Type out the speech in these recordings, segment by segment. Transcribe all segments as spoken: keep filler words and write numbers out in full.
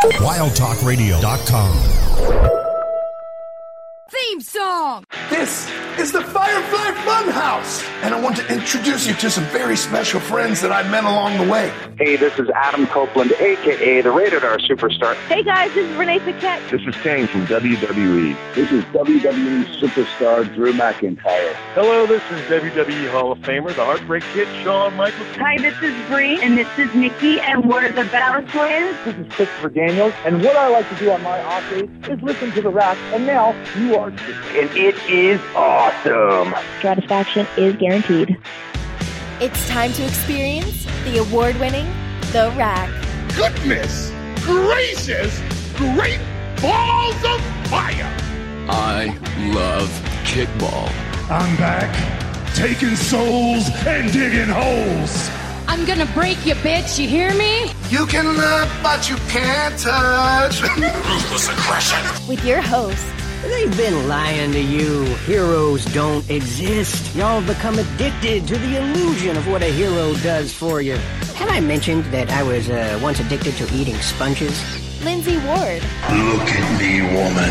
wild talk radio dot com. Theme song! This is the Firefly Funhouse, and I want to introduce you to some very special friends that I met along the way. Hey, this is Adam Copeland, a k a the Rated R Superstar. Hey guys, this is Renee Paquette. This is Kane from W W E. This is W W E Superstar Drew McIntyre. Hello, this is W W E Hall of Famer, the Heartbreak Kid, Shawn Michaels. Hi, this is Bree, and this is Nikki, and we're the Battle Twins. This is Christopher Daniels, and what I like to do on my off days is listen to The Rack, and now you are too. And it is awesome. Satisfaction is guaranteed. It's time to experience the award-winning The Rack. Goodness gracious, great balls of fire! I love kickball. I'm back, taking souls and digging holes. I'm gonna break you, bitch, you hear me? You can look, but you can't touch. Ruthless aggression. With your host, They've been lying to you. Heroes don't exist. Y'all become addicted to the illusion of what a hero does for you. Have I mentioned that I was uh, once addicted to eating sponges? Lindsay Ward. Look at me, woman.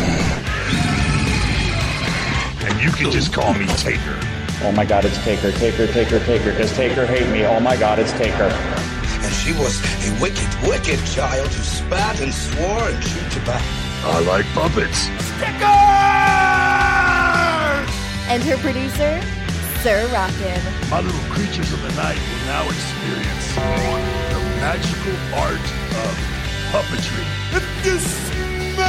And you can just call me Taker. Oh my God, it's Taker, Taker, Taker, Taker. Does Taker hate me? Oh my God, it's Taker. And she was a wicked, wicked child who spat and swore and chewed tobacco. I like puppets. Sticker! And her producer, Sir Rockin'. My little creatures of the night will now experience the magical art of puppetry. If you smell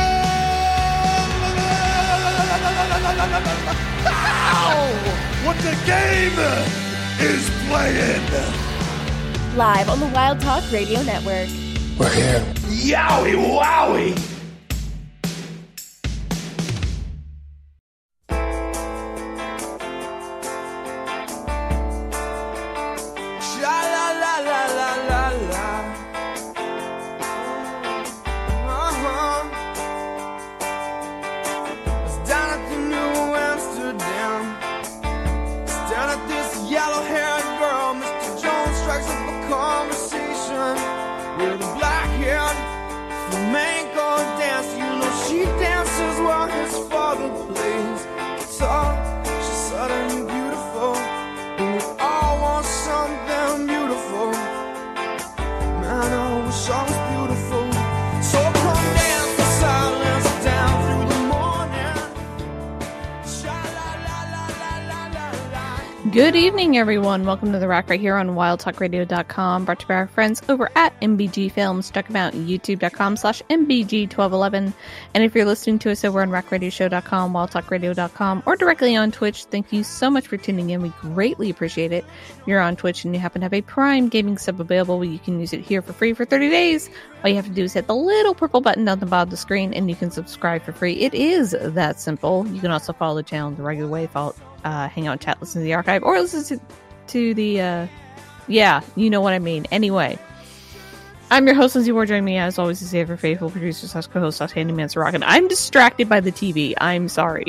what the game is playing. Live on the Wild Talk Radio Network. We're here. Yowie wowie! Good evening, everyone. Welcome to The Rack right here on wild talk radio dot com, brought to you by our friends over at M B G Films. Check them out at youtube dot com slash M B G twelve eleven. And if you're listening to us over on rack radio show dot com, wild talk radio dot com, or directly on Twitch, thank you so much for tuning in. We greatly appreciate it. If you're on Twitch and you happen to have a Prime Gaming sub available, you can use it here for free for thirty days. All you have to do is hit the little purple button down the bottom of the screen and you can subscribe for free. It is that simple. You can also follow the channel the regular way, follow Uh, hang out, chat, listen to the archive, or listen to, to the, uh, yeah, you know what I mean. Anyway, I'm your host, Lindsay Ward. Joining me, as always, is the ever faithful producer, slash co-host, slash handyman, Sir Rockin'. I'm distracted by the T V. I'm sorry.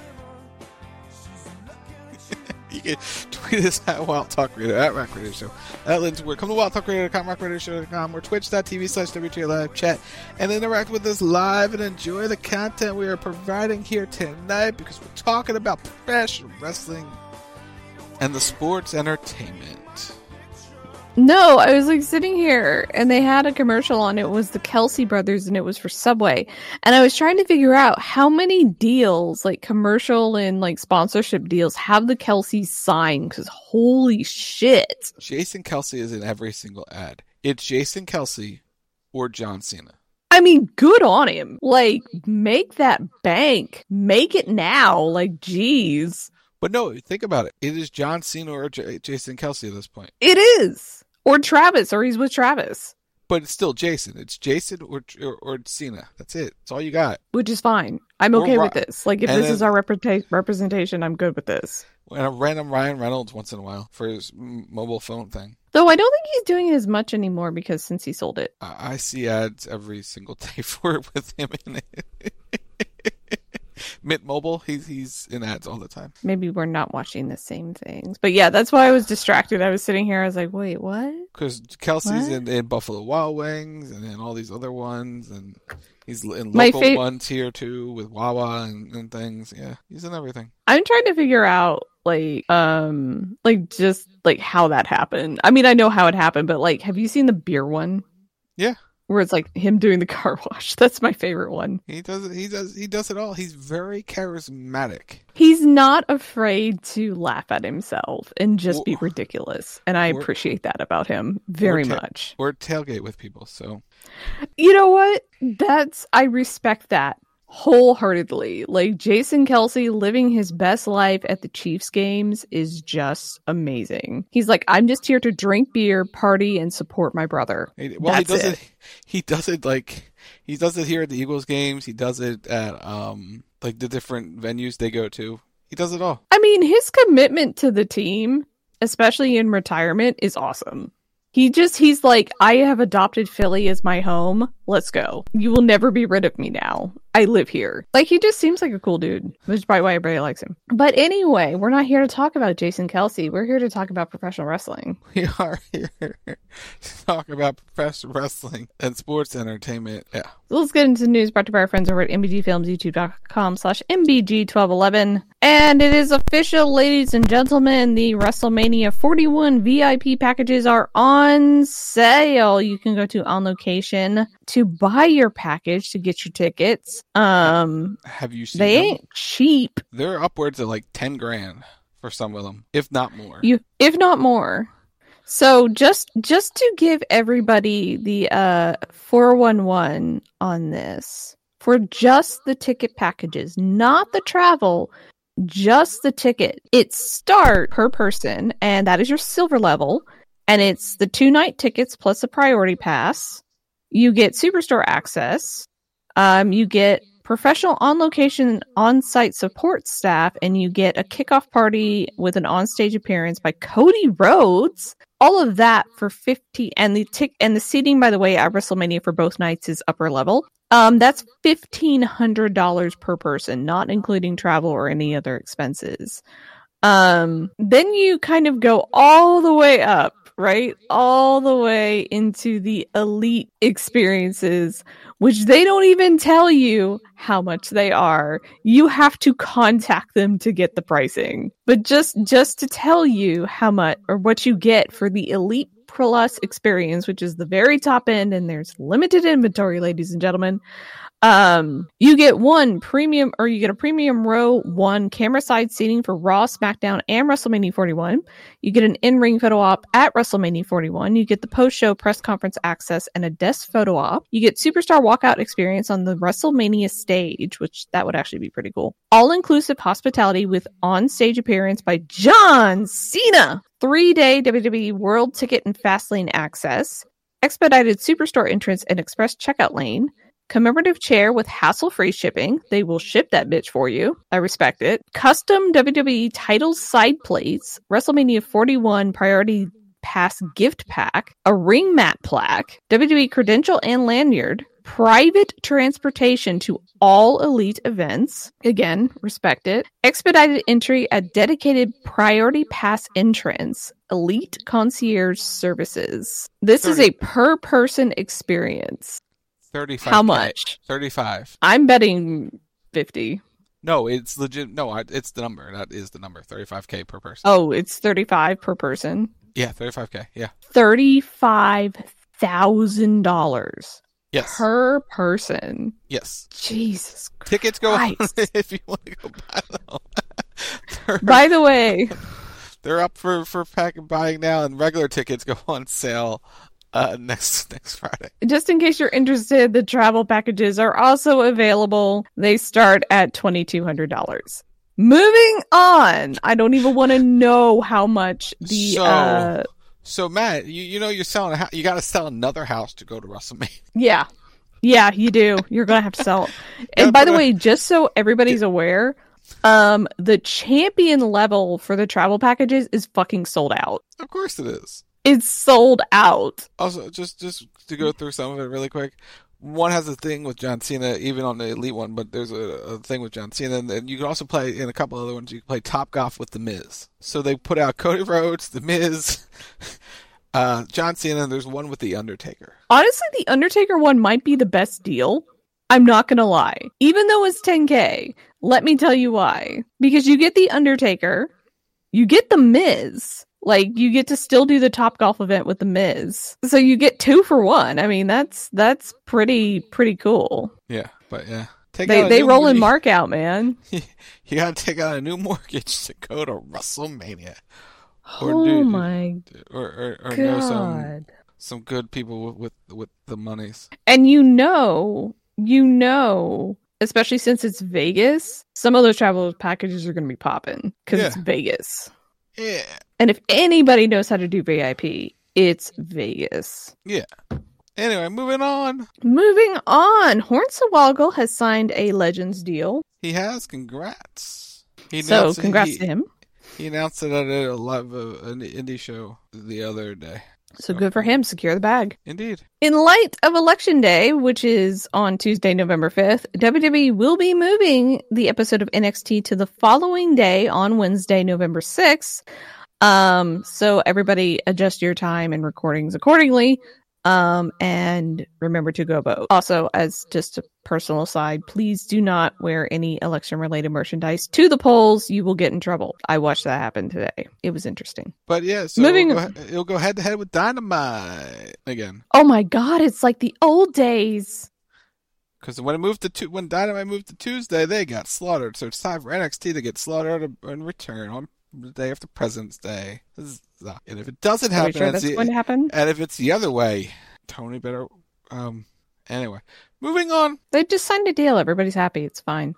You can tweet us at Wild Talk Radio, at Rack Radio Show, at Lindsay Ward. Come to wild talk radio dot com, rack radio show dot com, or twitch dot t v slash W T Live chat, and interact with us live and enjoy the content we are providing here tonight, because we're talking about professional wrestling and the sports entertainment. No, I was like sitting here and they had a commercial on. It was the Kelsey brothers and it was for Subway. And I was trying to figure out how many deals, like commercial and like sponsorship deals, have the Kelseys signed, because holy shit. Jason Kelsey is in every single ad. It's Jason Kelsey or John Cena. I mean, good on him. Like, make that bank. Make it now. Like, geez. But no, think about it. It is John Cena or J- Jason Kelsey at this point. It is. Or Travis, or he's with Travis. But it's still Jason. It's Jason or or, or Cena. That's it. That's all you got. Which is fine. I'm okay Ro- with this. Like, if and this then, is our representa- representation, I'm good with this. And a random Ryan Reynolds once in a while for his m- mobile phone thing. Though I don't think he's doing it as much anymore, because since he sold it. I, I see ads every single day for it with him in it. Mint Mobile, he's he's in ads all the time. Maybe we're not watching the same things. But yeah, that's why I was distracted. I was sitting here, I was like, wait, what? Because Kelsey's in, in Buffalo Wild Wings and then all these other ones, and he's in local fa- ones here too with Wawa and, and things. Yeah, he's in everything. I'm trying to figure out like um like just like how that happened. I mean, I know how it happened, but like, have you seen the beer one? Yeah. Where it's like him doing the car wash. That's my favorite one. He does it. He does. He does it all. He's very charismatic. He's not afraid to laugh at himself and just or, be ridiculous, and I or, appreciate that about him very or ta- much. Or tailgate with people. So, you know what? That's I respect that wholeheartedly. Like Jason Kelsey living his best life at the Chiefs games is just amazing. He's like, I'm just here to drink beer, party, and support my brother. Well, That's he does it. it. He does it like he does it here at the Eagles games. He does it at um like the different venues they go to. He does it all. I mean, his commitment to the team, especially in retirement, is awesome. He just, he's like, I have adopted Philly as my home. Let's go. You will never be rid of me now. I live here. Like, he just seems like a cool dude, which is probably why everybody likes him. But anyway, we're not here to talk about Jason Kelsey. We're here to talk about professional wrestling. We are here to talk about professional wrestling and sports entertainment. Yeah. So let's get into the news brought to you by our friends over at M B G Films, YouTube.com slash M B G twelve eleven. And it is official, ladies and gentlemen. The WrestleMania forty-one V I P packages are on sale. You can go to On Location to buy your package to get your tickets. Um, have you seen they them? ain't cheap. They're upwards of like ten grand for some of them, if not more. You, if not more. So just just to give everybody the uh four one one on this, for just the ticket packages, not the travel, just the ticket. It starts per person, and that is your silver level, and it's the two night tickets plus a priority pass. You get Superstore access. Um, you get professional on-location on-site support staff, and you get a kickoff party with an on-stage appearance by Cody Rhodes. All of that for fifty, and the tick and the seating, by the way, at WrestleMania for both nights is upper level. Um, that's fifteen hundred dollars per person, not including travel or any other expenses. Um, then you kind of go all the way up, right? All the way into the elite experiences, which they don't even tell you how much they are. You have to contact them to get the pricing. But just, just to tell you how much or what you get for the Elite Plus experience, which is the very top end, and there's limited inventory, ladies and gentlemen. Um, you get one premium, or you get a premium row one camera side seating for Raw, SmackDown, and WrestleMania forty-one. You get an in-ring photo op at WrestleMania forty-one. You get the post-show press conference access and a desk photo op. You get Superstar walkout experience on the WrestleMania stage, which that would actually be pretty cool. All-inclusive hospitality with on-stage appearance by John Cena. Three-day W W E World Ticket and Fastlane access. Expedited Superstore entrance and express checkout lane. Commemorative chair with hassle-free shipping. They will ship that bitch for you. I respect it. Custom W W E title side plates. WrestleMania forty-one Priority Pass gift pack. A ring mat plaque. W W E credential and lanyard. Private transportation to all elite events. Again, respect it. Expedited entry at dedicated Priority Pass entrance. Elite concierge services. This thirty is a per-person experience. thirty-five How much? thirty-five. I'm betting fifty. No, it's legit. No, it's the number. That is the number. thirty-five K per person. Oh, it's thirty-five per person? Yeah, thirty-five K. Yeah. thirty-five thousand dollars. Yes. Per person. Yes. Jesus Christ. Tickets go on if you want to go buy them. By the way, they're up for, for pack and buying now, and regular tickets go on sale Uh, next next Friday. Just in case you're interested, the travel packages are also available. They start at twenty-two hundred dollars. Moving on. I don't even want to know how much the... So, uh, so Matt, you, you know you're selling a house. You got to sell another house to go to WrestleMania. Yeah. Yeah, you do. You're going to have to sell it. And by the way, just so everybody's aware, um, the champion level for the travel packages is fucking sold out. Of course it is. it's sold out. Also, just just to go through some of it really quick. One has a thing with John Cena, even on the Elite one, but there's a, a thing with John Cena, and you can also play in a couple other ones. You can play Top Golf with The Miz. So they put out Cody Rhodes, The Miz, uh, John Cena, and there's one with The Undertaker. Honestly, The Undertaker one might be the best deal. I'm not gonna lie. Even though it's ten K, let me tell you why. Because you get The Undertaker, you get The Miz. Like, you get to still do the Top Golf event with The Miz. So you get two for one. I mean, that's that's pretty pretty cool. Yeah, but yeah. Take they out they roll in mortgage. Mark out, man. You gotta take out a new mortgage to go to WrestleMania. Or oh do, my or, or, or God. know some, some good people with, with, with the monies. And you know, you know, especially since it's Vegas, some of those travel packages are going to be popping because yeah. it's Vegas. Yeah. And if anybody knows how to do V I P, it's Vegas. Yeah. Anyway, moving on. Moving on. Hornswoggle has signed a Legends deal. He has. Congrats. He so, congrats he, to him. He announced it at a live uh, an indie show the other day. So, so good for him. Secure the bag. Indeed. In light of Election Day, which is on Tuesday, November fifth, W W E will be moving the episode of N X T to the following day on Wednesday, November sixth. Um, so everybody adjust your time and recordings accordingly. Um, and remember to go vote. Also, as just a personal aside, please do not wear any election related merchandise to the polls. You will get in trouble. I watched that happen today. It was interesting. But yeah, so Moving... it'll, go, it'll go head to head with Dynamite again. Oh my God. It's like the old days. Because when it moved to tu- when Dynamite moved to Tuesday, they got slaughtered. So it's time for N X T to get slaughtered in return on the day after President's Day. And if it doesn't happen, sure that's the, going to happen? And if it's the other way, Tony better. Um. Anyway, moving on. They just signed a deal. Everybody's happy. It's fine.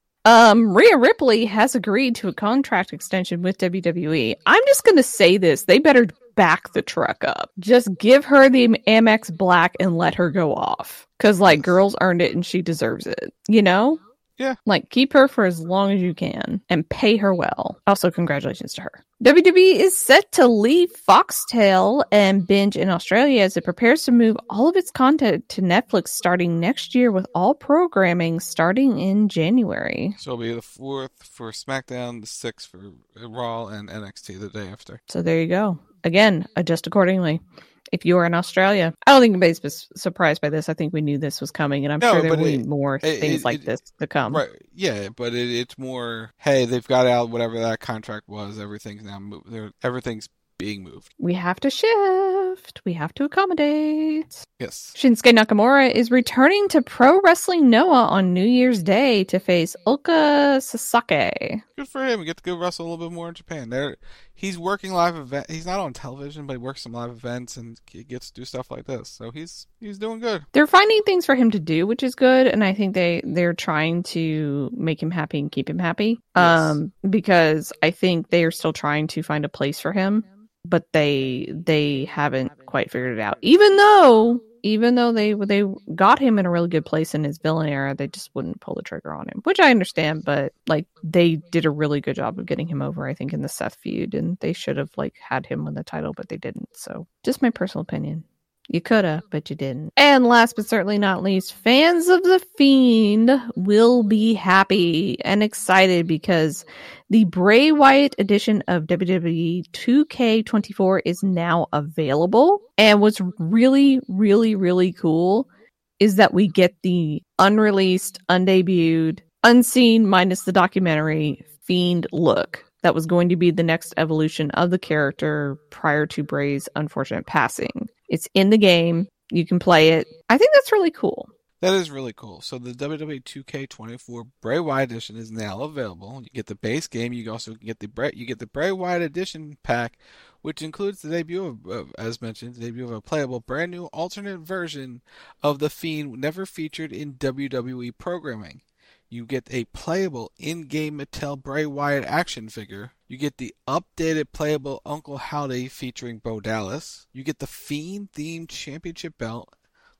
Um, Rhea Ripley has agreed to a contract extension with W W E. I'm just going to say this. They better back the truck up. Just give her the Amex Black and let her go off. Because, like, girls earned it and she deserves it. You know? Yeah. Like, keep her for as long as you can and pay her well. Also, congratulations to her. W W E is set to leave Foxtel and Binge in Australia as it prepares to move all of its content to Netflix starting next year, with all programming starting in January. So it'll be the fourth for SmackDown, the sixth for Raw, and N X T the day after. So there you go. Again, adjust accordingly. If you are in Australia, I don't think anybody's surprised by this. I think we knew this was coming, and I'm no, sure there will be more it, things it, like it, this to come. Right? Yeah, but it, it's more. Hey, they've got out whatever that contract was. Everything's now moved. Everything's being moved. We have to shift. We have to accommodate. Yes. Shinsuke Nakamura is returning to Pro Wrestling Noah on New Year's Day to face Ulka Sasaki. Good for him. We get to go wrestle a little bit more in Japan. There, he's working live event. He's not on television, but he works some live events and he gets to do stuff like this. So he's he's doing good. They're finding things for him to do, which is good, and I think they they're trying to make him happy and keep him happy. Yes. Um, because I think they are still trying to find a place for him. But they they haven't quite figured it out. Even though even though they they got him in a really good place in his villain era, they just wouldn't pull the trigger on him, which I understand. But like they did a really good job of getting him over, I think, in the Seth feud, and they should have like had him win the title, but they didn't. So just my personal opinion. You coulda, but you didn't. And last but certainly not least, fans of The Fiend will be happy and excited because the Bray Wyatt edition of W W E two K twenty-four is now available. And what's really, really, really cool is that we get the unreleased, undebuted, unseen minus the documentary Fiend look. That was going to be the next evolution of the character prior to Bray's unfortunate passing. It's in the game. You can play it. I think that's really cool. That is really cool. So the W W E two K twenty-four Bray Wyatt edition is now available. You get the base game. You also get the Bray, you get the Bray Wyatt edition pack, which includes the debut of, of, as mentioned, the debut of a playable, brand new alternate version of The Fiend, never featured in W W E programming. You get a playable in-game Mattel Bray Wyatt action figure. You get the updated playable Uncle Howdy featuring Bo Dallas. You get the Fiend-themed championship belt,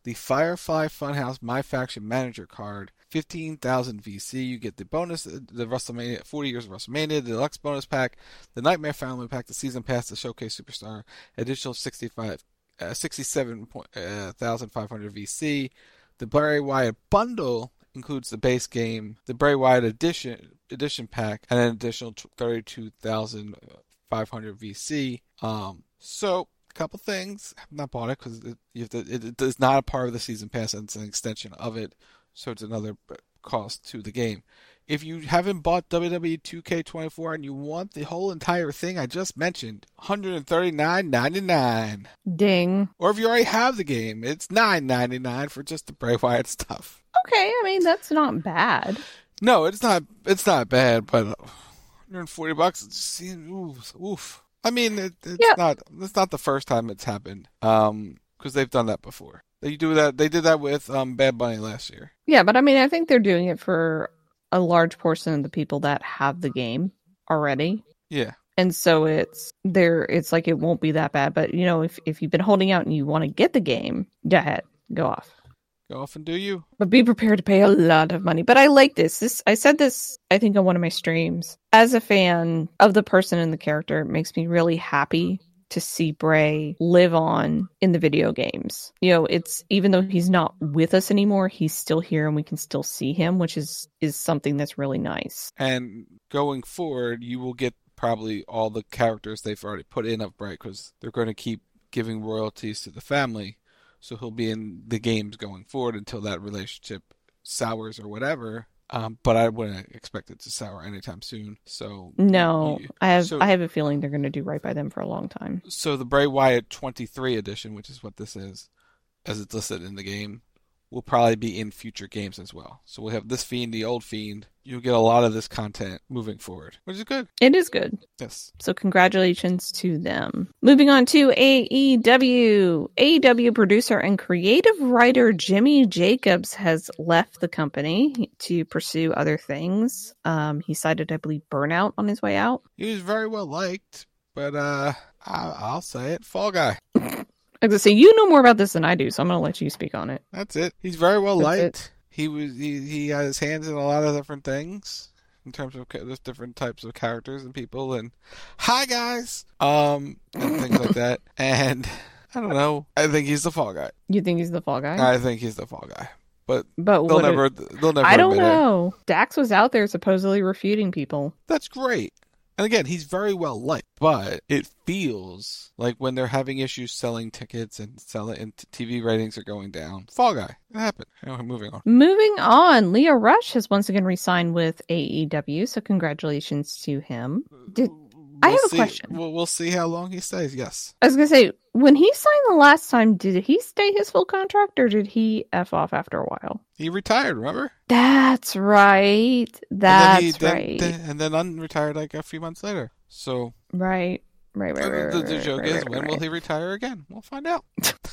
the Firefly Funhouse My Faction Manager card, fifteen thousand V C. You get the bonus, the WrestleMania, forty years of WrestleMania, the Deluxe bonus pack, the Nightmare Family pack, the Season Pass, the Showcase Superstar, additional sixty-five, uh, sixty-seven thousand five hundred V C. The Bray Wyatt bundle includes the base game, the Bray Wyatt edition edition pack, and an additional thirty-two thousand five hundred V C. Um, so. Couple things. I've not bought it because it, it, it is not a part of the season pass, and it's an extension of it, so it's another cost to the game. If you haven't bought W W E two K twenty-four and you want the whole entire thing I just mentioned, one hundred thirty-nine ninety-nine. Ding. Or if you already have the game, it's nine ninety-nine for just the Bray Wyatt stuff. Okay, I mean that's not bad. No, it's not. It's not bad, but one hundred forty bucks. It just seems oof, oof. I mean, it, it's yeah. not. It's not the first time it's happened. Um, because they've done that before. They do that. They did that with um Bad Bunny last year. Yeah, but I mean, I think they're doing it for a large portion of the people that have the game already. Yeah. And so it's there. It's like it won't be that bad. But you know, if if you've been holding out and you want to get the game, go ahead, go off. Go off and do you. But be prepared to pay a lot of money. But I like this. This I said this, I think, on one of my streams. As a fan of the person and the character, it makes me really happy to see Bray live on in the video games. You know, it's even though he's not with us anymore, he's still here and we can still see him, which is, is something that's really nice. And going forward, you will get probably all the characters they've already put in of Bray because they're going to keep giving royalties to the family. So he'll be in the games going forward until that relationship sours or whatever. Um, but I wouldn't expect it to sour anytime soon. So no, you, I have so, I have a feeling they're going to do right by them for a long time. So the Bray Wyatt twenty-three edition, which is what this is, as it's listed in the game, will probably be in future games as well. So we'll have this Fiend, the old Fiend. You'll get a lot of this content moving forward, which is good. It is good. Yes. So congratulations to them. Moving on to A E W. A E W producer and creative writer Jimmy Jacobs has left the company to pursue other things. Um, he cited, I believe, burnout on his way out. He was very well liked, but uh, I- I'll say it, Fall Guy. I was gonna say, you know more about this than I do, so I'm gonna let you speak on it. That's it. He's very well That's liked. It. He was he, he had his hands in a lot of different things in terms of there's different types of characters and people and hi guys um and things like that. And I don't know. I think he's the Fall Guy. You think he's the Fall Guy? I think he's the Fall Guy. But, but they'll never it, they'll never. I don't admit know. it. Dax was out there supposedly refuting people. That's great. And again, he's very well liked, but it feels like when they're having issues selling tickets and selling and T V ratings are going down. Fall Guy. It happened. Anyway, moving on. Moving on. Leo Rush has once again re-signed with A E W, so congratulations to him. Did I we'll have see. a question? We'll, we'll see how long he stays. Yes. I was going to say, when he signed the last time, did he stay his full contract or did he F off after a while? He retired, remember? That's right. That's and then he, right. Then, then, and then unretired like a few months later. So Right. Right, right, right. The, right, the joke right, is, right, when right. will he retire again? We'll find out.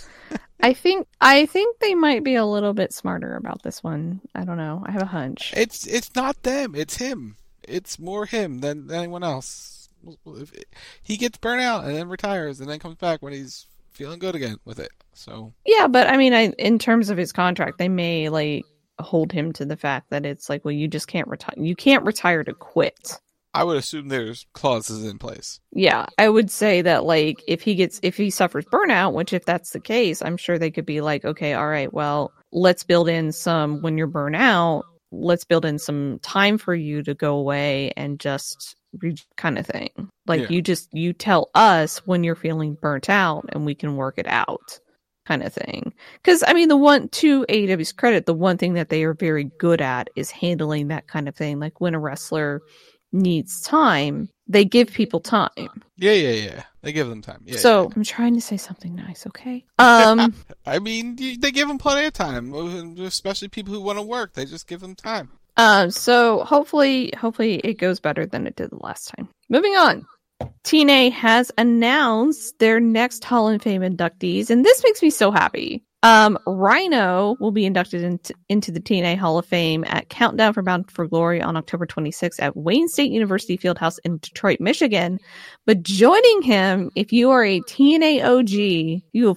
I think I think they might be a little bit smarter about this one. I don't know. I have a hunch. It's it's not them. It's him. It's more him than anyone else. He gets burnt out and then retires and then comes back when he's feeling good again with it. So yeah, but I mean, I in terms of his contract, they may like hold him to the fact that it's like, well, you just can't retire. You can't retire to quit. I would assume there's clauses in place. Yeah, I would say that like if he gets if he suffers burnout, which if that's the case, I'm sure they could be like, okay, all right, well, let's build in some when you're burnt out. Let's build in some time for you to go away and just re- kind of thing. Like yeah. you just, you tell us when you're feeling burnt out and we can work it out kind of thing. Because I mean, the one, to A E W's credit, the one thing that they are very good at is handling that kind of thing. Like when a wrestler needs time, they give people time. Yeah, yeah, yeah. They give them time. Yeah, so yeah. I'm trying to say something nice, okay? Um, I mean, they give them plenty of time, especially people who want to work. They just give them time. Uh, so hopefully, hopefully it goes better than it did the last time. Moving on. T N A has announced their next Hall of Fame inductees, and this makes me so happy. Um, Rhino will be inducted into, into the T N A Hall of Fame at Countdown for Bound for Glory on October twenty-sixth at Wayne State University Fieldhouse in Detroit, Michigan. But joining him, if you are a T N A O G, you have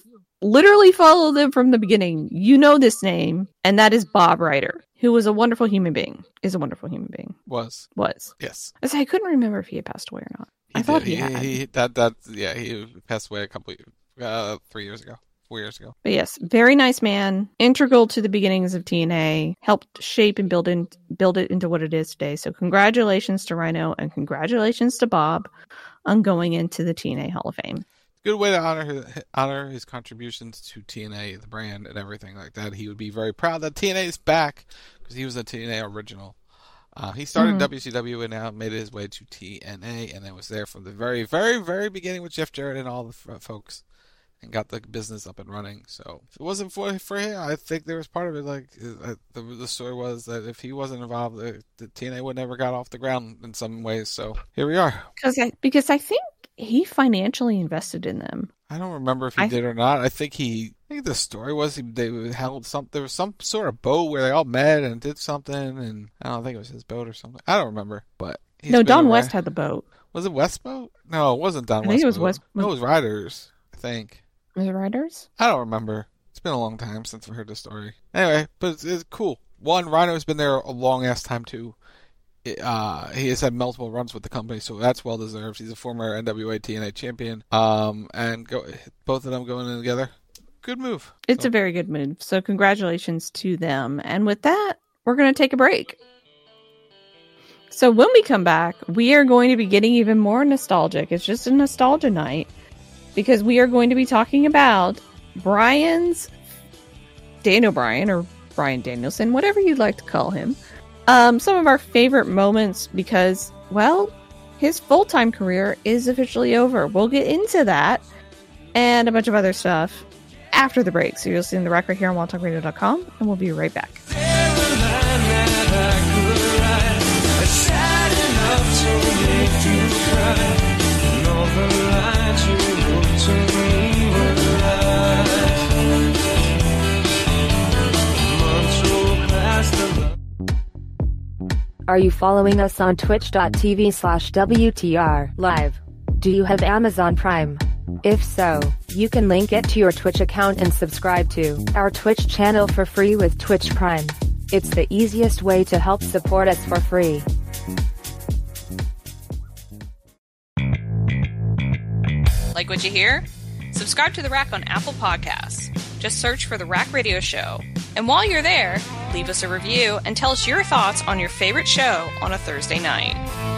literally follow them from the beginning, you know this name, and that is Bob Ryder, who was a wonderful human being. Is a wonderful human being. Was. Was. Yes. I, I couldn't remember if he had passed away or not. He I did. thought he, he had. He, that, that, yeah, he passed away a couple, uh, three years ago. Four years ago. But yes, very nice man, integral to the beginnings of T N A, helped shape and build in, build it into what it is today. So congratulations to Rhino and congratulations to Bob on going into the T N A Hall of Fame. Good way to honor his, honor his contributions to T N A, the brand, and everything like that. He would be very proud that T N A is back because he was a T N A original. Uh, he started mm-hmm. W C W and now made his way to T N A, and then was there from the very, very, very beginning with Jeff Jarrett and all the f- folks. And got the business up and running. So if it wasn't for for him, I think there was part of it. Like uh, the the story was that if he wasn't involved, the, the T N A would never got off the ground in some ways. So here we are. Because I because I think he financially invested in them. I don't remember if he I, did or not. I think he. I think the story was he, they held some. There was some sort of boat where they all met and did something, and I don't think it was his boat or something. I don't remember, but no, Don West had the boat. Was it West boat? No, it wasn't Don I West. I think it was boat. West. No, it was Riders. I think. Was it Riders? I don't remember. It's been a long time since I've heard the story. Anyway, but it's, it's cool. One, Rhino's been there a long ass time too. It, uh, he has had multiple runs with the company, so that's well deserved. He's a former N W A T N A champion. Um, and go, both of them going in together. Good move. It's so. a very good move. So congratulations to them. And with that, we're going to take a break. So when we come back, we are going to be getting even more nostalgic. It's just a nostalgia night. Because we are going to be talking about Brian's, Daniel Bryan, or Bryan Danielson, whatever you'd like to call him. Um, some of our favorite moments because, well, his full-time career is officially over. We'll get into that and a bunch of other stuff after the break. So you'll see in the rack right here on wild talk radio dot com, and we'll be right back. Are you following us on twitch.tv slash WTR live? Do you have Amazon Prime? If so, you can link it to your Twitch account and subscribe to our Twitch channel for free with Twitch Prime. It's the easiest way to help support us for free. Like what you hear? Subscribe to The Rack on Apple Podcasts. Just search for The Rack Radio Show. And while you're there, leave us a review and tell us your thoughts on your favorite show on a Thursday night.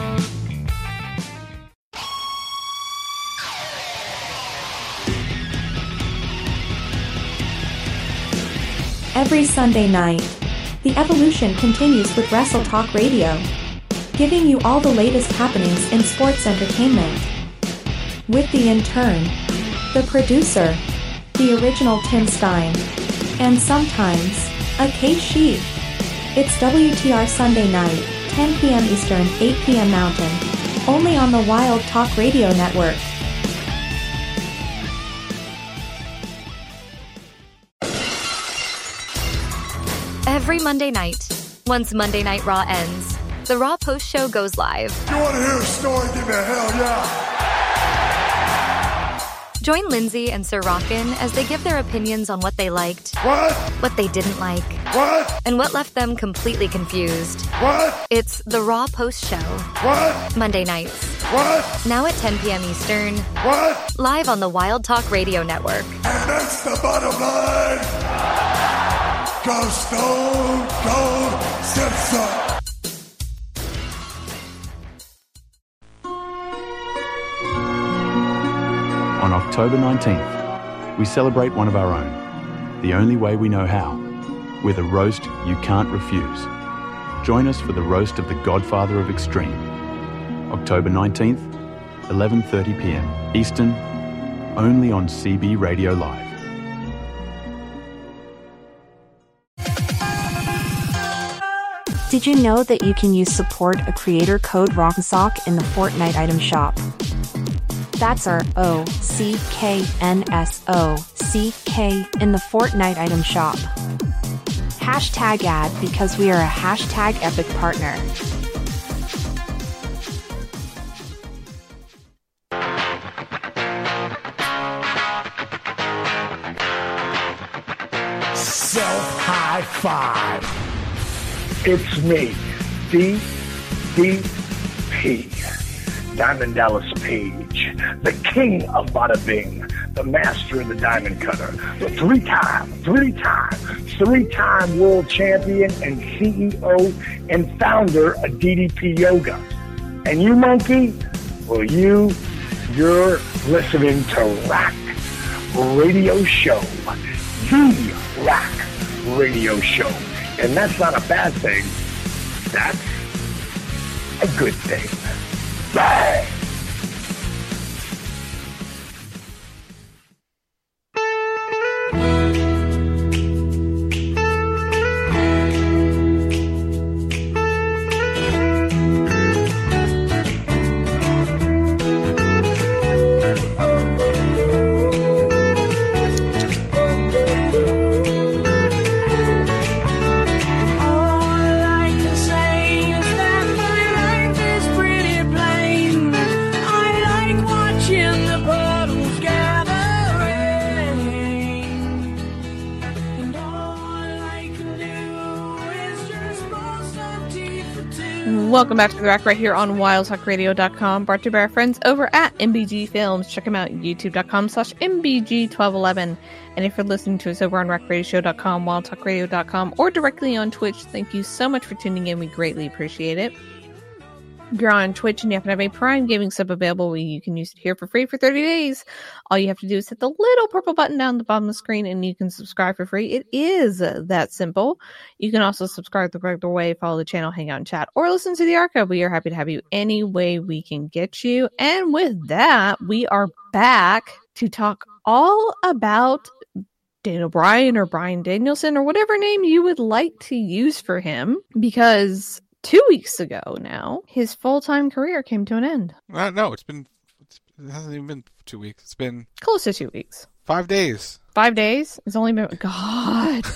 Every Sunday night, the evolution continues with Wrestle Talk Radio, giving you all the latest happenings in sports entertainment. With the intern, the producer, the original Tim Stein, and sometimes, a Kate Sheep. It's W T R Sunday night, ten p.m. Eastern, eight p.m. Mountain, only on the Wild Talk Radio Network. Every Monday night, once Monday Night Raw ends, the Raw Post Show goes live. You want to hear a story? Give me a hell yeah! Join Lindsay and Sir Rockin' as they give their opinions on what they liked, what? what they didn't like, what? and what left them completely confused. What? It's the Raw Post Show. What? Monday nights. What? Now at ten p.m. Eastern. What? Live on the Wild Talk Radio Network. And that's the bottom line. Go Stone Cold Simpson. On October nineteenth, we celebrate one of our own, the only way we know how, with a roast you can't refuse. Join us for the roast of the Godfather of Extreme. October nineteenth, eleven thirty p.m. Eastern, only on C B Radio Live. Did you know that you can use support a creator code ROCKSOCK in the Fortnite item shop? That's our O C K N S O C K in the Fortnite item shop. Hashtag ad because we are a hashtag epic partner. five. It's me, D D P, Diamond Dallas Page, the king of Bada Bing, the master of the diamond cutter, the three-time, three-time, three-time world champion and C E O and founder of D D P Yoga. And you, monkey, well, you, you're listening to Rack Radio Show, the Rack Radio Show. And that's not a bad thing. That's a good thing. Bye. Welcome back to the Rack right here on wild talk radio dot com, brought to you by our friends over at M B G Films. Check them out, youtube dot com slash M B G twelve eleven. And if you're listening to us over on rack radio show dot com, wild talk radio dot com, or directly on Twitch, thank you so much for tuning in. We greatly appreciate it. If you're on Twitch and you happen to have a Prime Gaming sub available, you can use it here for free for thirty days. All you have to do is hit the little purple button down the bottom of the screen and you can subscribe for free. It is that simple. You can also subscribe the regular way, follow the channel, hang out and chat, or listen to the archive. We are happy to have you any way we can get you. And with that, we are back to talk all about Daniel Bryan or Bryan Danielson or whatever name you would like to use for him, because two weeks ago now, his full-time career came to an end. Uh, no, it's been, it's, it hasn't even been two weeks. It's been... Close to two weeks. Five days. Five days? It's only been... God.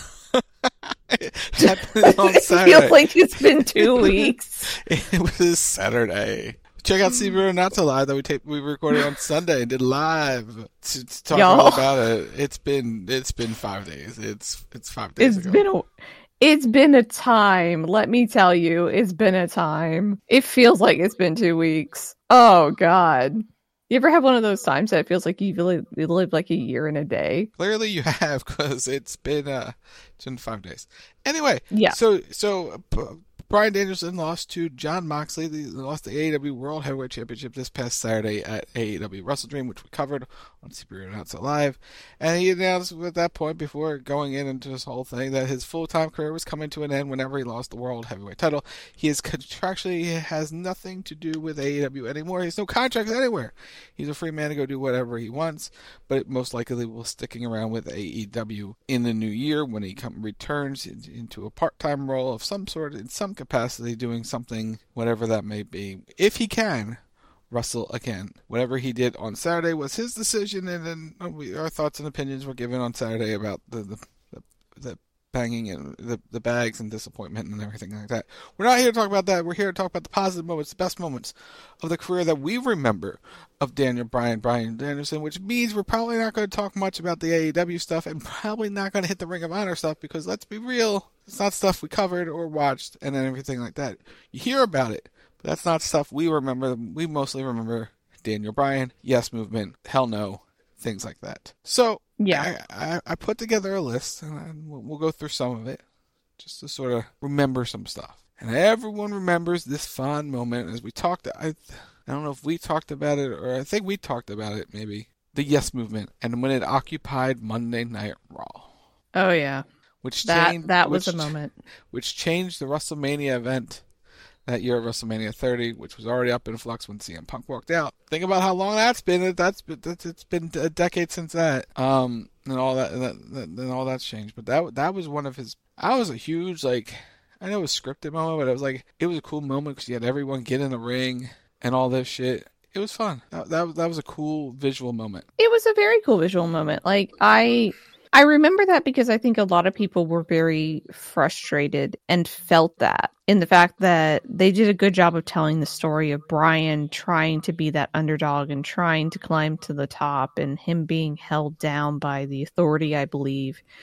It on Saturday. feels like it's been two weeks. It was Saturday. Check out C B R Not So Live that we taped, we recorded on Sunday and did live to, to talk Yo. all about it. It's been, it's been five days. It's, it's five days It's ago. been a... It's been a time. Let me tell you, it's been a time. It feels like it's been two weeks. Oh, God. You ever have one of those times that it feels like you've lived, you lived like a year in a day? Clearly you have, because it's been, uh, it's been five days. Anyway, yeah. so, so, uh, Bryan Danielson lost to Jon Moxley. He lost the A E W World Heavyweight Championship this past Saturday at A E W Wrestle Dream, which we covered on C B R Not So Live. And he announced at that point, before going in into this whole thing, that his full-time career was coming to an end whenever he lost the World Heavyweight title. He is contractually he has nothing to do with A E W anymore. He has no contracts anywhere. He's a free man to go do whatever he wants, but most likely will sticking around with A E W in the new year when he come, returns into a part-time role of some sort, in some capacity, doing something, whatever that may be, if he can wrestle again. Whatever he did on Saturday was his decision, and then we, our thoughts and opinions were given on Saturday about the the, the, the banging and the, the bags and disappointment and everything like that. We're not here to talk about that. We're here to talk about the positive moments, the best moments of the career that we remember of Daniel Bryan, Bryan Danielson, which means we're probably not going to talk much about the A E W stuff and probably not going to hit the Ring of Honor stuff, because let's be real, it's not stuff we covered or watched and then everything like that. You hear about it, but that's not stuff we remember. We mostly remember Daniel Bryan, Yes Movement, Hell No, things like that. So yeah, I, I, I put together a list, and we'll, we'll go through some of it just to sort of remember some stuff. And everyone remembers this fond moment as we talked. I, I don't know if we talked about it, or I think we talked about it maybe. The Yes Movement, and when it occupied Monday Night Raw. Oh yeah, which that changed, that was which, a moment. Which changed the WrestleMania event that year of WrestleMania thirty, which was already up in flux when C M Punk walked out. Think about how long that's been. That's, that's it's been a decade since that. Um, and all that, and, that, that, and all that's changed. But that that was one of his. I was a huge like. I know it was a scripted moment, but it was like it was a cool moment because you had everyone get in the ring and all this shit. It was fun. That that, that was a cool visual moment. It was a very cool visual moment. Like I. I remember that because I think a lot of people were very frustrated and felt that in the fact that they did a good job of telling the story of Bryan trying to be that underdog and trying to climb to the top, and him being held down by the authority, I believe.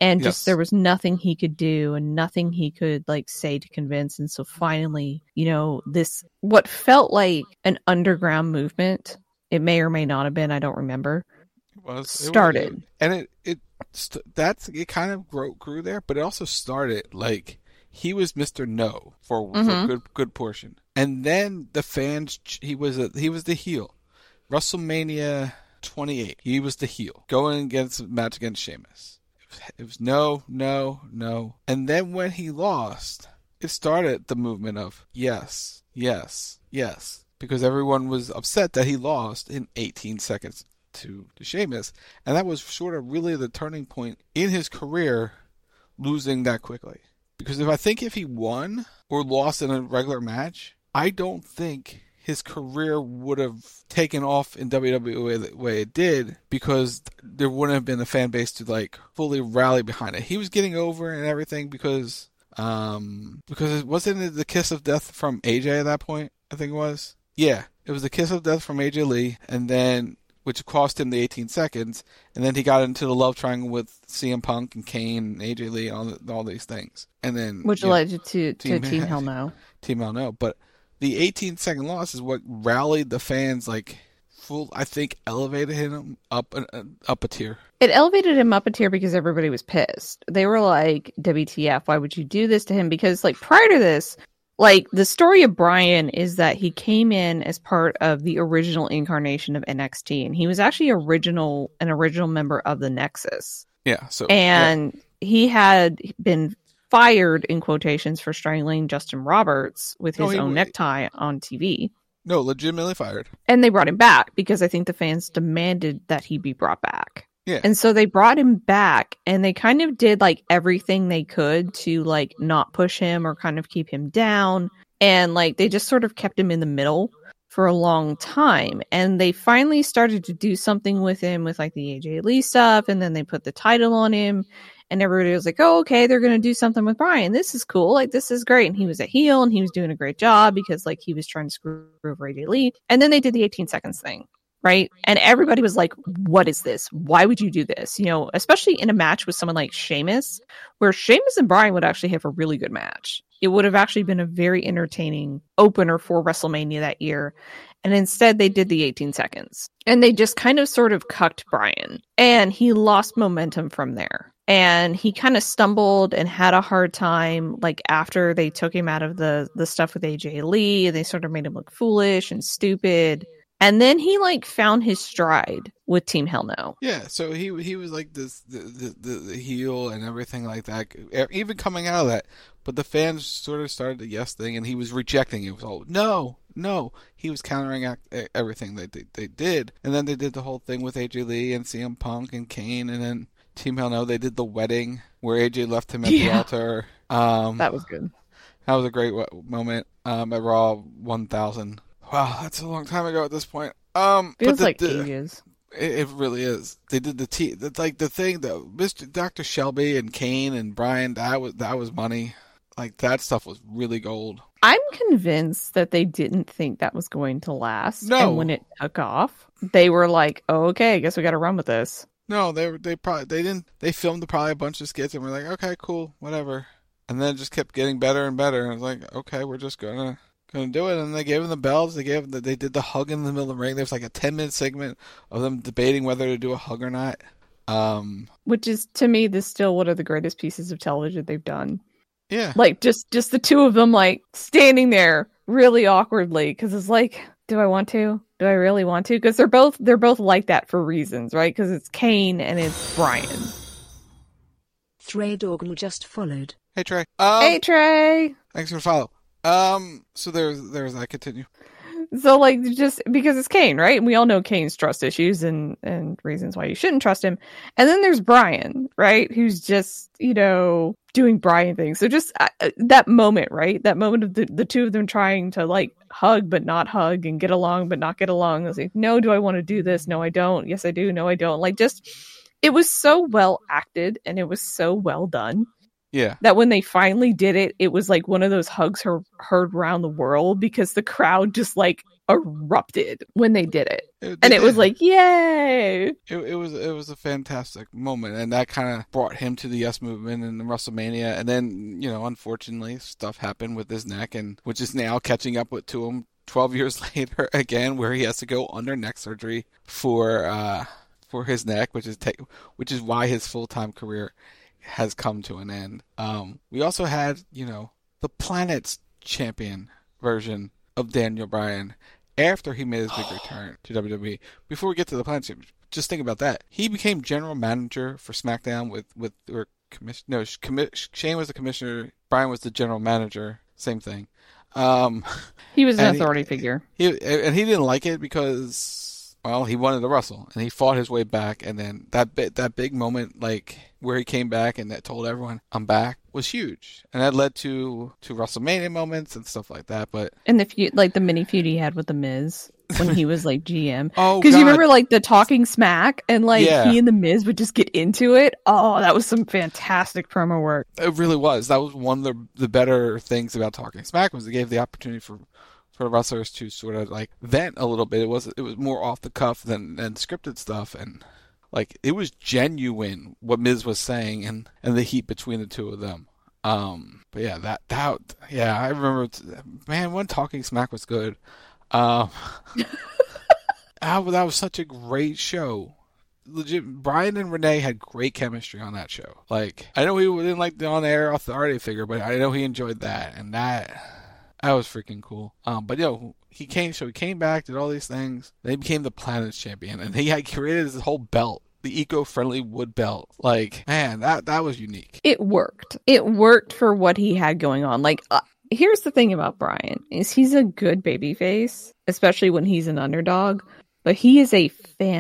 And just Yes. there was nothing he could do and nothing he could like say to convince. And so finally, you know, this what felt like an underground movement, it may or may not have been, I don't remember, It was it started. was- and it it st- that's it kind of grew, grew there, but it also started like he was Mister No for, for Mhm. a good good portion, and then the fans ch- he was a, he was the heel. WrestleMania twenty-eight, he was the heel going against a match against Sheamus. It was no, no, no. And then when he lost, it started the movement of yes, yes, yes. Because everyone was upset that he lost in eighteen seconds to, to Sheamus. And that was sort of really the turning point in his career, losing that quickly. Because if I think if he won or lost in a regular match, I don't think his career would have taken off in W W E the way it did, because there wouldn't have been a fan base to like fully rally behind it. He was getting over and everything because um because it wasn't it the kiss of death from A J at that point, I think it was. Yeah, it was the kiss of death from A J Lee, and then which cost him the eighteen seconds, and then he got into the love triangle with C M Punk and Kane and A J Lee and all, the, all these things. And then Which you know, led you to, to Team Hell No. Team Hell No. But the eighteen second loss is what rallied the fans, like, full, I think, elevated him up, uh, up a tier. It elevated him up a tier because everybody was pissed. They were like, W T F, why would you do this to him? Because, like, prior to this, like, the story of Bryan is that he came in as part of the original incarnation of N X T, and he was actually original an original member of the Nexus. Yeah, so... And yeah. he had been fired, in quotations, for strangling Justin Roberts with his No, he own wa- necktie on T V. No, legitimately fired. And they brought him back because I think the fans demanded that he be brought back. Yeah. And so they brought him back, and they kind of did like everything they could to like not push him or kind of keep him down. And like they just sort of kept him in the middle for a long time. And they finally started to do something with him with like the A J Lee stuff. And then they put the title on him, and everybody was like, oh, okay, they're going to do something with Bryan. This is cool. Like, this is great. And he was a heel, and he was doing a great job because like he was trying to screw over A J Lee. And then they did the eighteen seconds thing. Right. And everybody was like, what is this? Why would you do this? You know, especially in a match with someone like Sheamus, where Sheamus and Bryan would actually have a really good match. It would have actually been a very entertaining opener for WrestleMania that year. And instead they did the eighteen seconds, and they just kind of sort of cucked Bryan, and he lost momentum from there. And he kind of stumbled and had a hard time, like after they took him out of the, the stuff with A J Lee, and they sort of made him look foolish and stupid. And then he like found his stride with Team Hell No. Yeah, so he he was like this the, the, the, the heel and everything like that, even coming out of that. But the fans sort of started the yes thing, and he was rejecting it. It was all, no, no. He was countering act, everything that they, they did. And then they did the whole thing with A J Lee and C M Punk and Kane, and then Team Hell No, they did the wedding where A J left him at Yeah. the altar. Um, that was good. That was a great w- moment um, at Raw one thousand. Wow, that's a long time ago at this point. Um, Feels but the, like the, ages. It, it really is. They did the t. That's like the thing that Mister Doctor Shelby and Kane and Bryan. That was that was money. Like that stuff was really gold. I'm convinced that they didn't think that was going to last. No. And when it took off, they were like, oh, okay, I guess we got to run with this. No, they were they probably they didn't. They filmed probably a bunch of skits and were like, okay, cool, whatever. And then it just kept getting better and better. And it was like, okay, we're just gonna. Gonna do it, and they gave him the bells. They gave them the, they did the hug in the middle of the ring. There's like a ten minute segment of them debating whether to do a hug or not. Um, Which is to me, this still one of the greatest pieces of television they've done. Yeah, like just just the two of them like standing there really awkwardly because it's like, do I want to? Do I really want to? Because they're both they're both like that for reasons, right? Because it's Kane and it's Bryan. Trey Doggle just followed. Hey Trey. Um, hey Trey. Thanks for the follow. Um, so there's there's that. Continue. So like just because it's Kane, right? And we all know Kane's trust issues and and reasons why you shouldn't trust him. And then there's Bryan, right? Who's just, you know, doing Bryan things. So just uh, that moment, right? That moment of the, the two of them trying to like hug but not hug and get along but not get along. I was like, no, do I want to do this? No, I don't. Yes, I do. No, I don't. Like just, it was so well acted and it was so well done. Yeah. That when they finally did it, it was like one of those hugs her- heard around the world because the crowd just like erupted when they did it. it and it was like, yay! It, it was it was a fantastic moment, and that kind of brought him to the Yes Movement and the WrestleMania. And then, you know, unfortunately, stuff happened with his neck, and which is now catching up with to him twelve years later again, where he has to go under neck surgery for uh, for his neck, which is ta- which is why his full time career has come to an end. Um, we also had, you know, the Planet's champion version of Daniel Bryan after he made his big return to W W E. Before we get to the Planet champion, just think about that. He became general manager for SmackDown with with or commission. No, commi- Shane was the commissioner. Bryan was the general manager. Same thing. Um, he was an authority he, figure. He and he didn't like it because, well, he wanted to wrestle, and he fought his way back. And then that bit, that big moment, like where he came back and that told everyone, "I'm back," was huge, and that led to to WrestleMania moments and stuff like that. But and the feud, like the mini feud he had with the Miz when he was like G M. Oh, because you remember like the talking smack and like yeah. he and the Miz would just get into it. Oh, that was some fantastic promo work. It really was. That was one of the the better things about Talking Smack was it gave the opportunity for. for wrestlers to sort of like vent a little bit. It was it was more off the cuff than, than scripted stuff, and like it was genuine what Miz was saying and, and the heat between the two of them. Um, but yeah, that that yeah, I remember. Man, when Talking Smack was good. Um, oh, that was such a great show. Legit, Bryan and Renee had great chemistry on that show. Like I know he didn't like the on-air authority figure, but I know he enjoyed that, and that. That was freaking cool. Um, but yo, he came, so he came back, did all these things. Then he became the Planet's champion, and he had created this whole belt, the eco-friendly wood belt. Like, man, that that was unique. It worked. It worked for what he had going on. Like, uh, here's the thing about Bryan is he's a good babyface, especially when he's an underdog. But he is a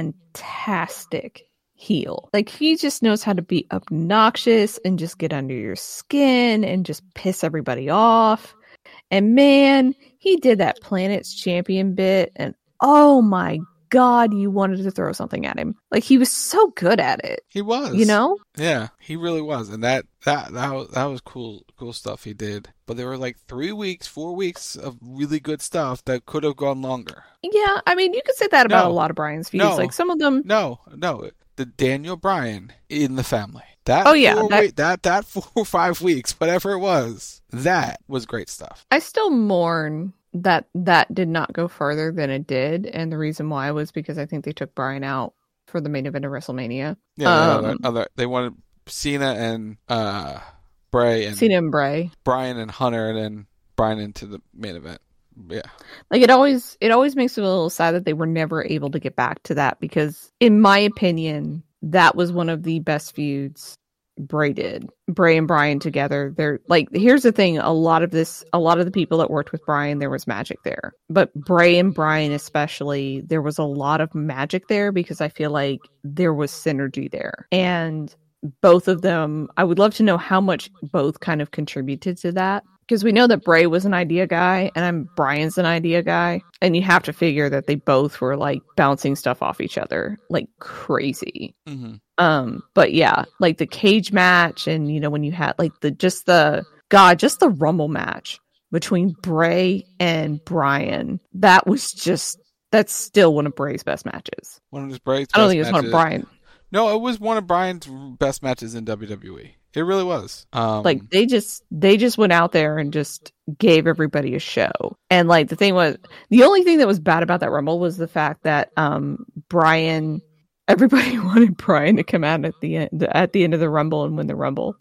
fantastic heel. Like, he just knows how to be obnoxious and just get under your skin and just piss everybody off. And man, he did that Planet's champion bit, and oh my god, you wanted to throw something at him. Like, he was so good at it. He was. You know? Yeah, he really was. And that that that was, that was cool cool stuff he did. But there were like three weeks, four weeks of really good stuff that could have gone longer. Yeah, I mean, you could say that about no, a lot of Bryan's feuds. No, like, some of them... No, no. The Daniel Bryan in the family. That oh yeah, four that... Week, that that four or five weeks, whatever it was, that was great stuff. I still mourn that that did not go further than it did, and the reason why was because I think they took Bryan out for the main event of WrestleMania. Yeah, um, other, other, they wanted Cena and uh, Bray and Cena and Bray, Bryan and Hunter, and then Bryan into the main event. Yeah, like it always it always makes me a little sad that they were never able to get back to that, because in my opinion that was one of the best feuds Bray did. Bray and Bryan together, they're like, here's the thing, a lot of this a lot of the people that worked with Bryan, there was magic there, but Bray and Bryan especially, there was a lot of magic there because I feel like there was synergy there, and both of them, I would love to know how much both kind of contributed to that. Because we know that Bray was an idea guy and I'm Bryan's an idea guy. And you have to figure that they both were like bouncing stuff off each other like crazy. Mm-hmm. Um, but yeah, like the cage match, and you know, when you had like the just the God, just the Rumble match between Bray and Bryan, that was just that's still one of Bray's best matches. One of his Bray's I don't best think it's matches. one of Bryan. No, it was one of Bryan's best matches in W W E. It really was. Um, like they just they just went out there and just gave everybody a show. And like the thing was, the only thing that was bad about that Rumble was the fact that um, Bryan, everybody wanted Bryan to come out at the end at the end of the Rumble and win the Rumble.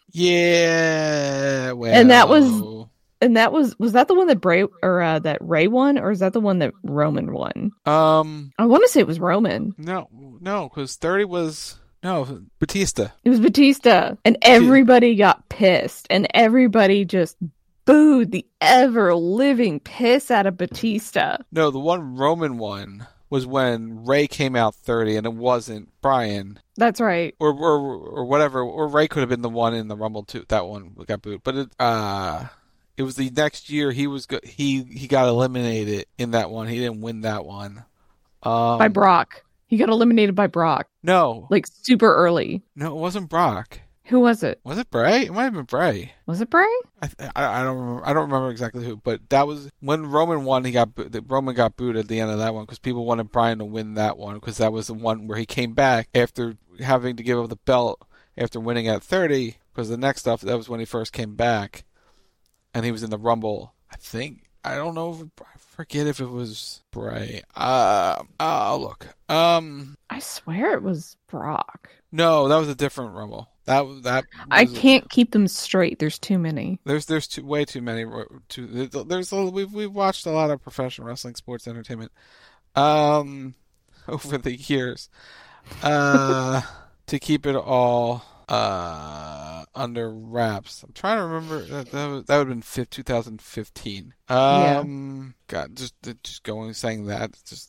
Yeah, well, and that was and that was was that the one that Bray or uh, that Ray won, or is that the one that Roman won? Um, I want to say it was Roman. No, no, because thirty was. No, Batista. It was Batista. And everybody got pissed. And everybody just booed the ever-living piss out of Batista. No, the one Roman one was when Ray came out thirty and it wasn't Bryan. That's right. Or or or whatever. Or Ray could have been the one in the Rumble too. That one got booed. But it, uh, it was the next year he was go- he, he got eliminated in that one. He didn't win that one. Um, By Brock. He got eliminated by Brock. No. Like, super early. No, it wasn't Brock. Who was it? Was it Bray? It might have been Bray. Was it Bray? I, I, I don't remember. I don't remember exactly who, but that was when Roman won. He got Roman got booed at the end of that one because people wanted Bryan to win that one because that was the one where he came back after having to give up the belt after winning at thirty. Because the next stuff that was when he first came back, and he was in the Rumble. I think I don't know. If, I forget if it was Bray. Uh, I'll look. Um, I swear it was Brock. No, that was a different Rumble. That was that. Was I can't a, keep them straight. There's too many. There's there's too, way too many. Too, there's a, we've we've watched a lot of professional wrestling, sports entertainment, um, over the years. Uh, to keep it all uh under wraps. I'm trying to remember that that, was, that would have been two thousand fifteen. Um, yeah. God, just just going saying that just.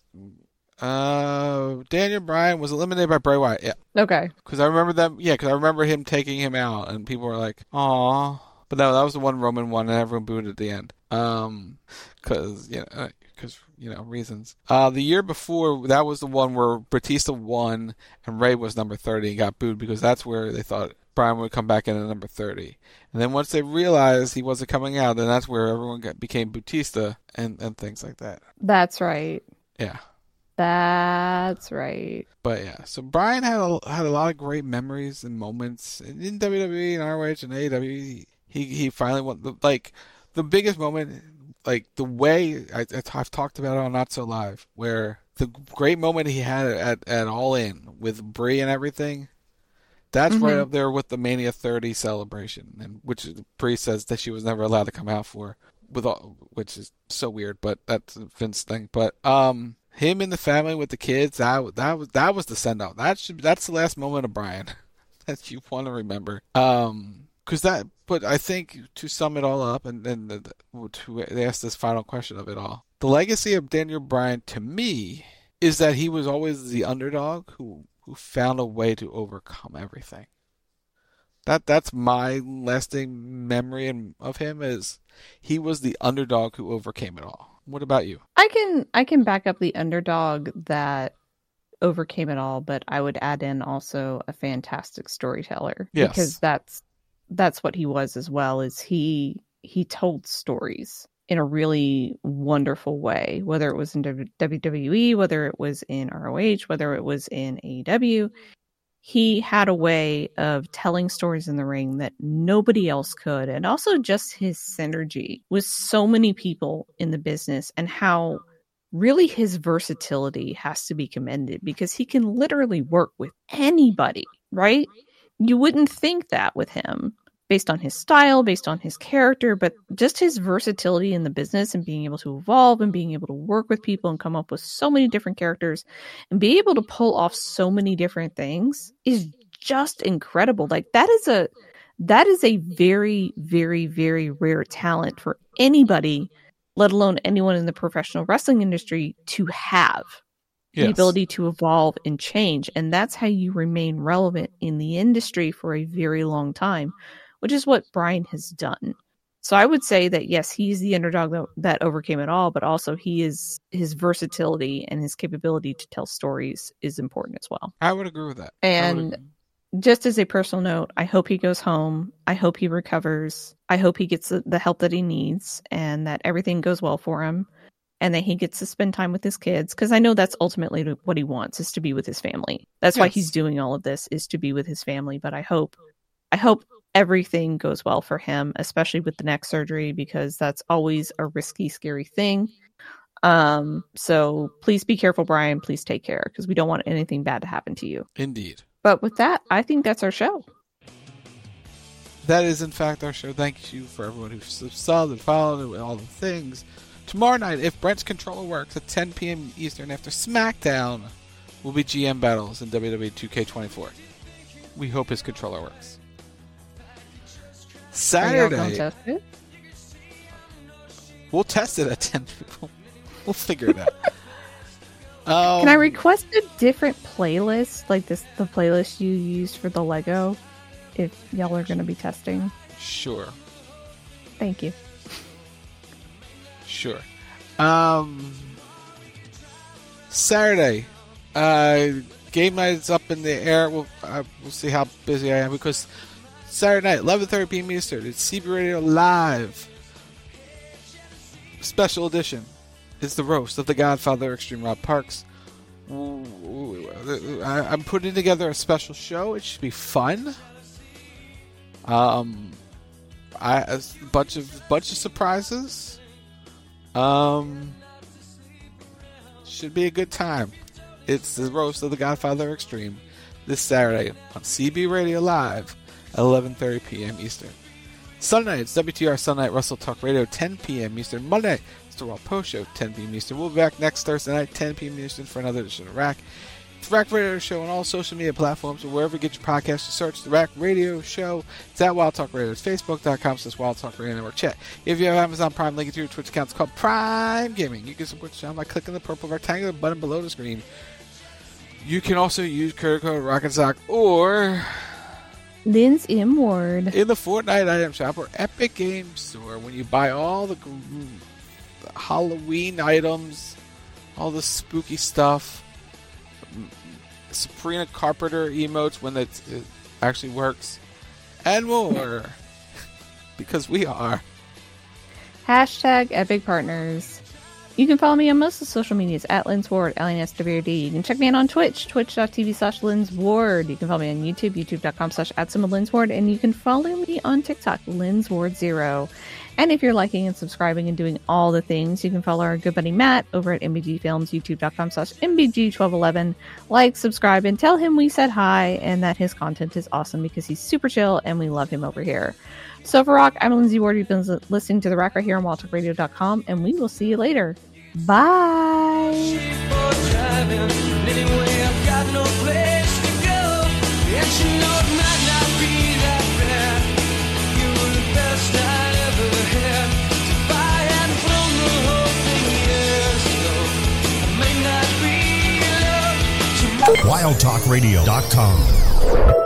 Uh, Daniel Bryan was eliminated by Bray Wyatt. Yeah. Okay. Because I remember them. Yeah, because I remember him taking him out, and people were like, "Aw." But no, that was the one Roman won, and everyone booed at the end. Um, because you know, because you know reasons. Uh, the year before that was the one where Batista won, and Ray was number thirty and got booed because that's where they thought Bryan would come back in at number thirty. And then once they realized he wasn't coming out, then that's where everyone got, became Batista and and things like that. That's right. Yeah. That's right. But yeah, so Bryan had a, had a lot of great memories and moments in W W E and R O H and A E W. He he finally won the, like the biggest moment, like the way I, I've talked about it on Not So Live, where the great moment he had at at All In with Brie and everything. That's mm-hmm. right up there with the Mania thirty celebration, and which Brie says that she was never allowed to come out for, with all, which is so weird, but that's a Vince thing. But um. Him and the family with the kids, that that was that was the send off. That should that's the last moment of Bryan that you want to remember. Um, because that. But I think to sum it all up, and then the, to ask this final question of it all, the legacy of Daniel Bryan to me is that he was always the underdog who who found a way to overcome everything. That that's my lasting memory of him is he was the underdog who overcame it all. What about you? I can I can back up the underdog that overcame it all, but I would add in also a fantastic storyteller. Yes. Because that's that's what he was as well, is he he told stories in a really wonderful way, whether it was in W W E, whether it was in R O H, whether it was in A E W. He had a way of telling stories in the ring that nobody else could. And also just his synergy with so many people in the business and how really his versatility has to be commended because he can literally work with anybody, right? You wouldn't think that with him based on his style, based on his character, but just his versatility in the business and being able to evolve and being able to work with people and come up with so many different characters and be able to pull off so many different things is just incredible. Like that is a, that is a very, very, very rare talent for anybody, let alone anyone in the professional wrestling industry to have. Yes. The ability to evolve and change. And that's how you remain relevant in the industry for a very long time, which is what Bryan has done. So I would say that, yes, he's the underdog that, that overcame it all, but also he is his versatility and his capability to tell stories is important as well. I would agree with that. And just as a personal note, I hope he goes home. I hope he recovers. I hope he gets the, the help that he needs and that everything goes well for him and that he gets to spend time with his kids. Because I know that's ultimately what he wants, is to be with his family. That's yes. why he's doing all of this, is to be with his family. But I hope, I hope everything goes well for him, especially with the neck surgery, because that's always a risky, scary thing. Um, so please be careful, Bryan. Please take care, because we don't want anything bad to happen to you. Indeed. But with that, I think that's our show. That is, in fact, our show. Thank you for everyone who subbed and followed and all the things. Tomorrow night, if Brent's controller works, at ten p.m. Eastern after SmackDown, will be G M battles in W W E two K twenty-four. We hope his controller works. Saturday, test it? We'll test it at ten. We'll figure it out. um, Can I request a different playlist, like this, the playlist you used for the Lego, if y'all are going to be testing? Sure. Thank you. Sure. Um, Saturday, uh, game night is up in the air. We'll uh, we'll see how busy I am, because Saturday night, eleven thirty p.m. Eastern, it's C B Radio Live. Special edition is the roast of the Godfather Extreme Rob Parks. I'm putting together a special show. It should be fun. Um, I a bunch of bunch of surprises. Um, should be a good time. It's the roast of the Godfather Extreme this Saturday on C B Radio Live at eleven thirty p.m. Eastern. Sunday night, it's W T R Sunday Night Russell Talk Radio, ten p.m. Eastern. Monday, it's the Raw Post Show, ten p.m. Eastern. We'll be back next Thursday night, ten p.m. Eastern, for another edition of Rack. It's the Rack Radio Show on all social media platforms, or wherever you get your podcasts. Just search the Rack Radio Show. It's at Wild Talk Radio. It's facebook.com slash Wild Talk Radio Network. Chat. If you have Amazon Prime, link it to your Twitch account. It's called Prime Gaming. You can support the channel by clicking the purple rectangular button below the screen. You can also use credit code RocketSock or Lynn's M. Ward in the Fortnite item shop or Epic Games Store. When you buy all the, the Halloween items, all the spooky stuff, Sabrina Carpenter emotes when it, it actually works, and more, because we are hashtag Epic Partners. You can follow me on most of the social medias at Lynn's Ward, L N S W R D. You can check me out on Twitch, twitch.tv slash Lynn's Ward. You can follow me on YouTube, youtube.com slash at some Lynn's Ward. And you can follow me on TikTok, Lynn's Ward Zero. And if you're liking and subscribing and doing all the things, you can follow our good buddy Matt over at M B G Films, youtube.com slash M B G twelve eleven. Like, subscribe, and tell him we said hi and that his content is awesome because he's super chill and we love him over here. So for Rock, I'm Lindsay Ward. You've been listening to The Rack right here on wild talk radio dot com, and we will see you later. Bye! wild talk radio dot com